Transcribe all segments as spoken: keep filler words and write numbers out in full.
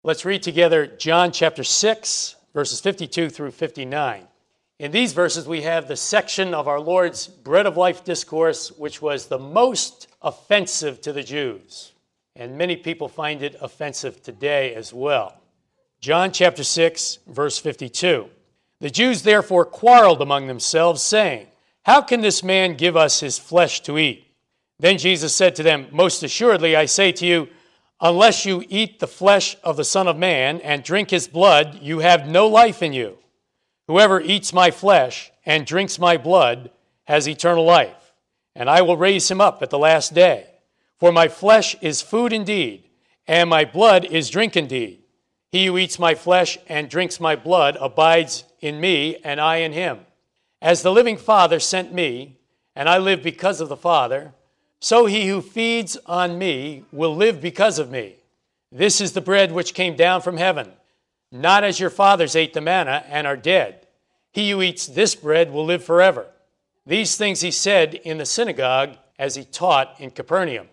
Let's read together John chapter six, verses fifty-two through fifty-nine. In these verses, we have the section of our Lord's Bread of Life discourse, which was the most offensive to the Jews. And many people find it offensive today as well. John chapter six, verse fifty-two. The Jews therefore quarreled among themselves, saying, "How can this man give us his flesh to eat?" Then Jesus said to them, "Most assuredly I say to you, unless you eat the flesh of the Son of Man and drink his blood, you have no life in you. Whoever eats my flesh and drinks my blood has eternal life, and I will raise him up at the last day. For my flesh is food indeed, and my blood is drink indeed. He who eats my flesh and drinks my blood abides in me, and I in him. As the living Father sent me, and I live because of the Father, so he who feeds on me will live because of me. This is the bread which came down from heaven, not as your fathers ate the manna and are dead. He who eats this bread will live forever." These things he said in the synagogue as he taught in Capernaum.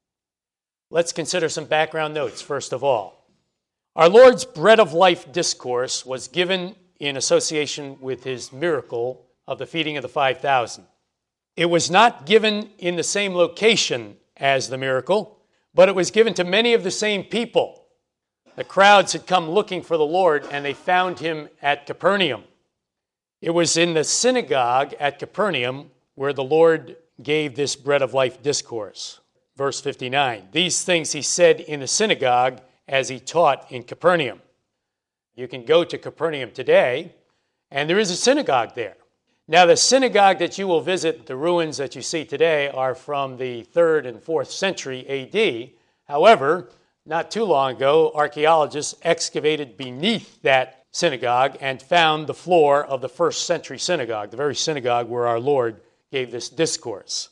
Let's consider some background notes first of all. Our Lord's Bread of Life discourse was given in association with his miracle of the feeding of the five thousand. It was not given in the same location as the miracle, but it was given to many of the same people. The crowds had come looking for the Lord, and they found him at Capernaum. It was in the synagogue at Capernaum where the Lord gave this Bread of Life discourse. Verse fifty-nine, these things he said in the synagogue as he taught in Capernaum. You can go to Capernaum today, and there is a synagogue there. Now, the synagogue that you will visit, the ruins that you see today, are from the third and fourth century A D. However, not too long ago, archaeologists excavated beneath that synagogue and found the floor of the first century synagogue, the very synagogue where our Lord gave this discourse.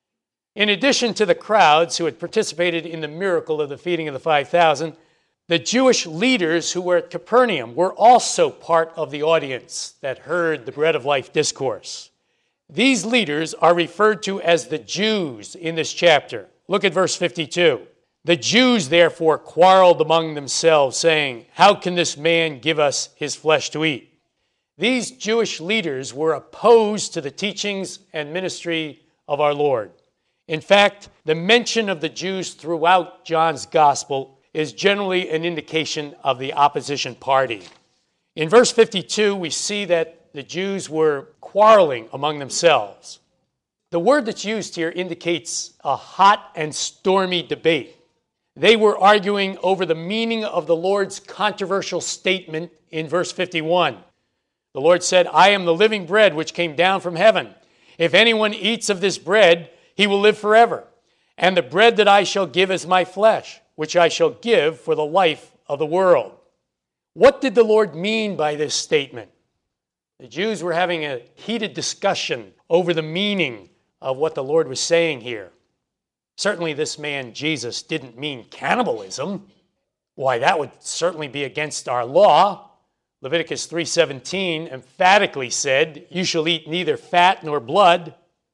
In addition to the crowds who had participated in the miracle of the feeding of the five thousand, the Jewish leaders who were at Capernaum were also part of the audience that heard the Bread of Life discourse. These leaders are referred to as the Jews in this chapter. Look at verse fifty-two. The Jews therefore quarreled among themselves, saying, "How can this man give us his flesh to eat?" These Jewish leaders were opposed to the teachings and ministry of our Lord. In fact, the mention of the Jews throughout John's gospel is generally an indication of the opposition party. In verse fifty-two, we see that the Jews were quarreling among themselves. The word that's used here indicates a hot and stormy debate. They were arguing over the meaning of the Lord's controversial statement in verse fifty-one. The Lord said, "I am the living bread which came down from heaven. If anyone eats of this bread, he will live forever. And the bread that I shall give is my flesh, which I shall give for the life of the world." What did the Lord mean by this statement? The Jews were having a heated discussion over the meaning of what the Lord was saying here. Certainly this man, Jesus, didn't mean cannibalism. Why, that would certainly be against our law. Leviticus three seventeen emphatically said, "You shall eat neither fat nor blood."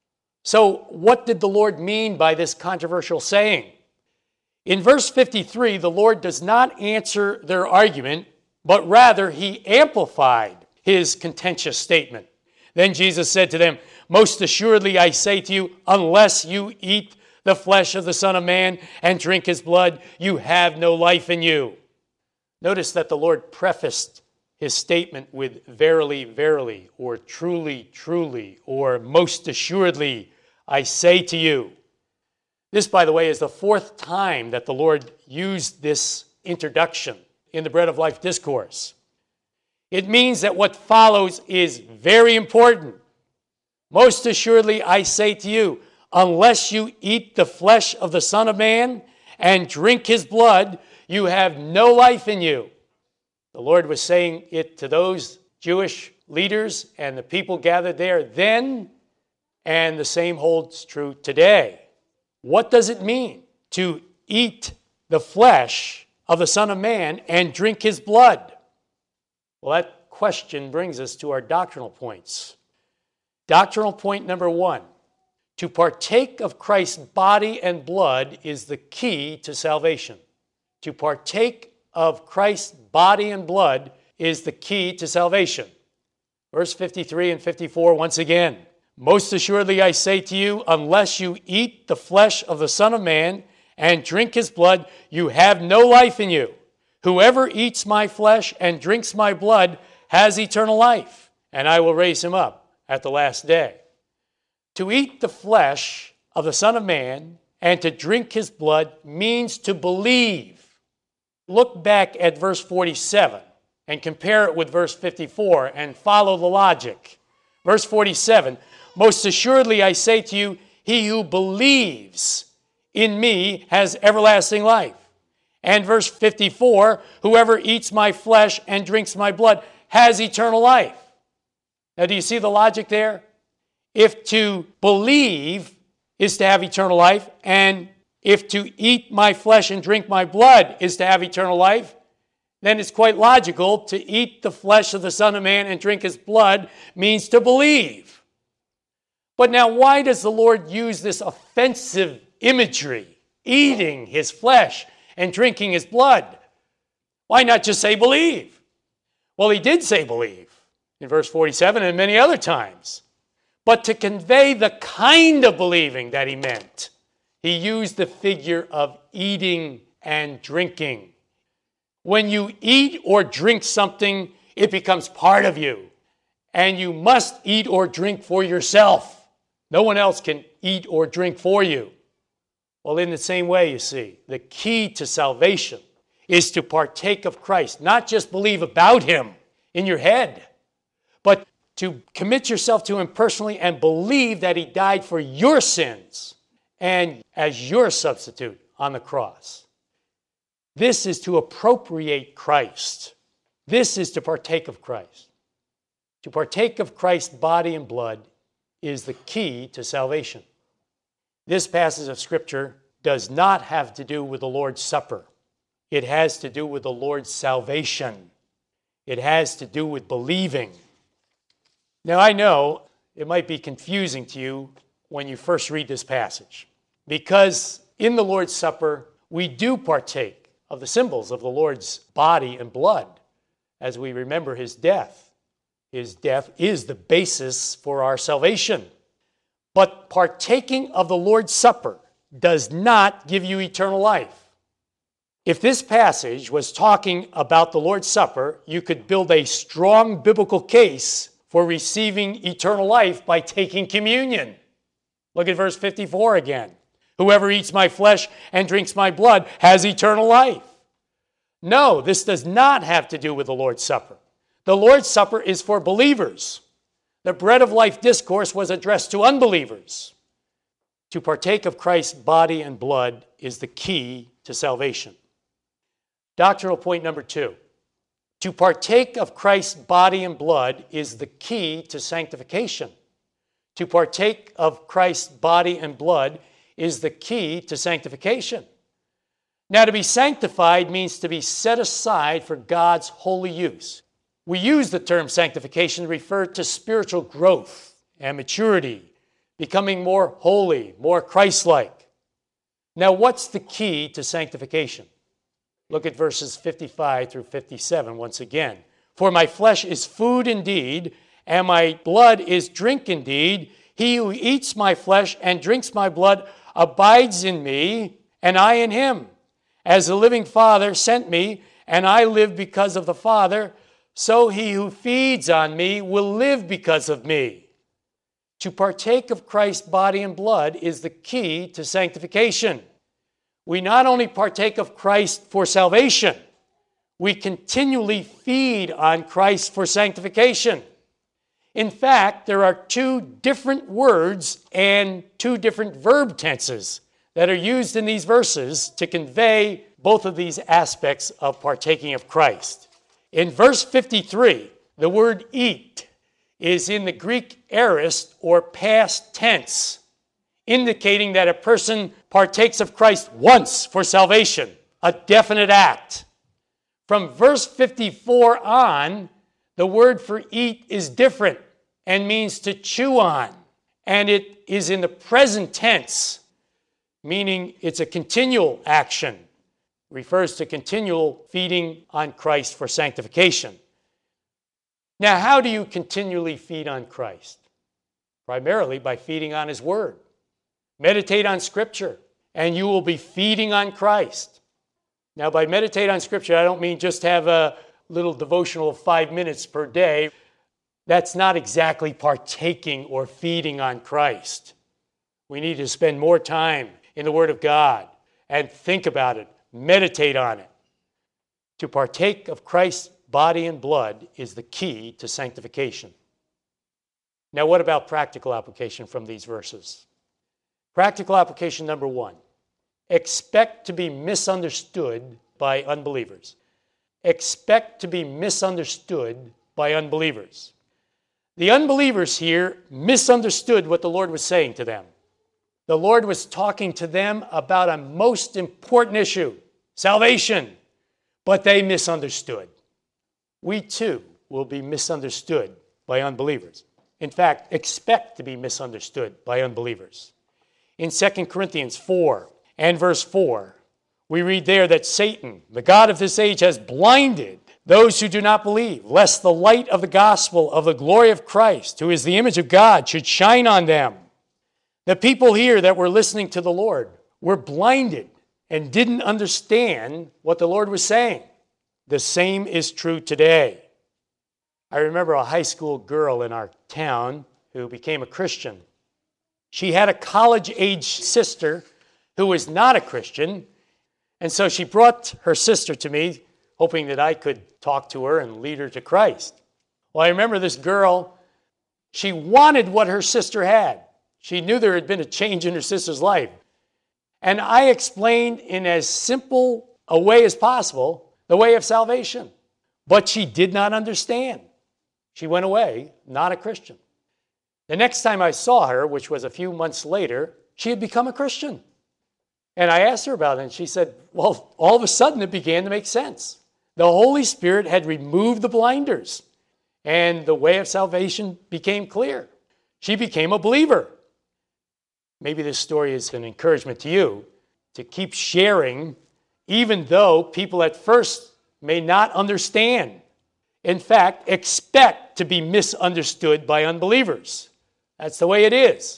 So what did the Lord mean by this controversial saying? In verse fifty-three, the Lord does not answer their argument, but rather he amplified his contentious statement. Then Jesus said to them, "Most assuredly I say to you, unless you eat the flesh of the Son of Man and drink his blood, you have no life in you." Notice that the Lord prefaced his statement with "verily, verily," or "truly, truly," or "most assuredly I say to you." This, by the way, is the fourth time that the Lord used this introduction in the Bread of Life discourse. It means that what follows is very important. "Most assuredly I say to you, unless you eat the flesh of the Son of Man and drink his blood, you have no life in you." The Lord was saying it to those Jewish leaders and the people gathered there then, and the same holds true today. What does it mean to eat the flesh of the Son of Man and drink his blood? Well, that question brings us to our doctrinal points. Doctrinal point number one, to partake of Christ's body and blood is the key to salvation. To partake of Christ's body and blood is the key to salvation. Verse fifty-three and fifty-four, once again. Most assuredly I say to you, unless you eat the flesh of the Son of Man and drink his blood, you have no life in you. Whoever eats my flesh and drinks my blood has eternal life, and I will raise him up at the last day. To eat the flesh of the Son of Man and to drink his blood means to believe. Look back at verse forty-seven and compare it with verse fifty-four and follow the logic. Verse forty-seven, most assuredly I say to you, he who believes in me has everlasting life. And verse fifty-four, whoever eats my flesh and drinks my blood has eternal life. Now, do you see the logic there? If to believe is to have eternal life, and if to eat my flesh and drink my blood is to have eternal life, then it's quite logical to eat the flesh of the Son of Man and drink his blood means to believe. But now, why does the Lord use this offensive imagery, eating his flesh and drinking his blood? Why not just say believe? Well, he did say believe in verse forty-seven and many other times. But to convey the kind of believing that he meant, he used the figure of eating and drinking. When you eat or drink something, it becomes part of you. And you must eat or drink for yourself. No one else can eat or drink for you. Well, in the same way, you see, the key to salvation is to partake of Christ, not just believe about him in your head, but to commit yourself to him personally and believe that he died for your sins and as your substitute on the cross. This is to appropriate Christ. This is to partake of Christ. To partake of Christ's body and blood is the key to salvation. This passage of Scripture does not have to do with the Lord's Supper. It has to do with the Lord's salvation. It has to do with believing. Now, I know it might be confusing to you when you first read this passage, because in the Lord's Supper, we do partake of the symbols of the Lord's body and blood as we remember his death. His death is the basis for our salvation. But partaking of the Lord's Supper does not give you eternal life. If this passage was talking about the Lord's Supper, you could build a strong biblical case for receiving eternal life by taking communion. Look at verse fifty-four again. Whoever eats my flesh and drinks my blood has eternal life. No, this does not have to do with the Lord's Supper. The Lord's Supper is for believers. The bread of life discourse was addressed to unbelievers. To partake of Christ's body and blood is the key to salvation. Doctrinal point number two. To partake of Christ's body and blood is the key to sanctification. To partake of Christ's body and blood is the key to sanctification. Now, to be sanctified means to be set aside for God's holy use. We use the term sanctification to refer to spiritual growth and maturity, becoming more holy, more Christ-like. Now, what's the key to sanctification? Look at verses fifty-five through fifty-seven once again. For my flesh is food indeed, and my blood is drink indeed. He who eats my flesh and drinks my blood abides in me, and I in him. As the living Father sent me, and I live because of the Father, so he who feeds on me will live because of me. To partake of Christ's body and blood is the key to sanctification. We not only partake of Christ for salvation, we continually feed on Christ for sanctification. In fact, there are two different words and two different verb tenses that are used in these verses to convey both of these aspects of partaking of Christ. In verse fifty-three, the word eat is in the Greek aorist or past tense, indicating that a person partakes of Christ once for salvation, a definite act. From verse fifty-four on, the word for eat is different and means to chew on, and it is in the present tense, meaning it's a continual action. refers to continual feeding on Christ for sanctification. Now, how do you continually feed on Christ? Primarily by feeding on His Word. Meditate on Scripture, and you will be feeding on Christ. Now, by meditate on Scripture, I don't mean just have a little devotional of five minutes per day. That's not exactly partaking or feeding on Christ. We need to spend more time in the Word of God and think about it, meditate on it. To partake of Christ's body and blood is the key to sanctification. Now, what about practical application from these verses? Practical application number one, expect to be misunderstood by unbelievers. Expect to be misunderstood by unbelievers. The unbelievers here misunderstood what the Lord was saying to them. The Lord was talking to them about a most important issue, salvation, but they misunderstood. We too will be misunderstood by unbelievers. In fact, expect to be misunderstood by unbelievers. In Second Corinthians four and verse four, we read there that Satan, the god of this age, has blinded those who do not believe, lest the light of the gospel of the glory of Christ, who is the image of God, should shine on them. The people here that were listening to the Lord were blinded and didn't understand what the Lord was saying. The same is true today. I remember a high school girl in our town who became a Christian. She had a college-age sister who was not a Christian, and so she brought her sister to me, hoping that I could talk to her and lead her to Christ. Well, I remember this girl, she wanted what her sister had. She knew there had been a change in her sister's life. And I explained in as simple a way as possible the way of salvation. But she did not understand. She went away, not a Christian. The next time I saw her, which was a few months later, she had become a Christian. And I asked her about it, and she said, well, all of a sudden it began to make sense. The Holy Spirit had removed the blinders, and the way of salvation became clear. She became a believer. Maybe this story is an encouragement to you to keep sharing, even though people at first may not understand. In fact, expect to be misunderstood by unbelievers. That's the way it is.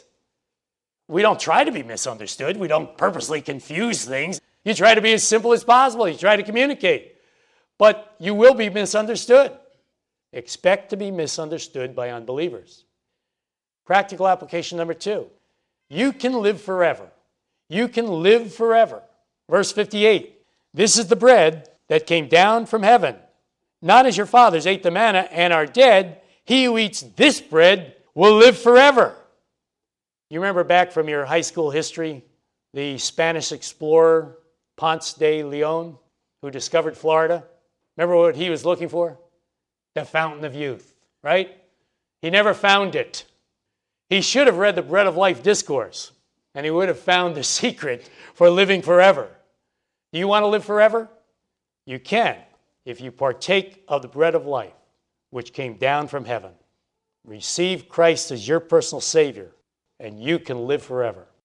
We don't try to be misunderstood. We don't purposely confuse things. You try to be as simple as possible. You try to communicate. But you will be misunderstood. Expect to be misunderstood by unbelievers. Practical application number two. You can live forever. You can live forever. Verse fifty-eight. This is the bread that came down from heaven. Not as your fathers ate the manna and are dead. He who eats this bread will live forever. You remember back from your high school history, the Spanish explorer Ponce de Leon, who discovered Florida? Remember what he was looking for? The fountain of youth, right? He never found it. He should have read the Bread of Life discourse, and he would have found the secret for living forever. Do you want to live forever? You can if you partake of the bread of life, which came down from heaven. Receive Christ as your personal Savior, and you can live forever.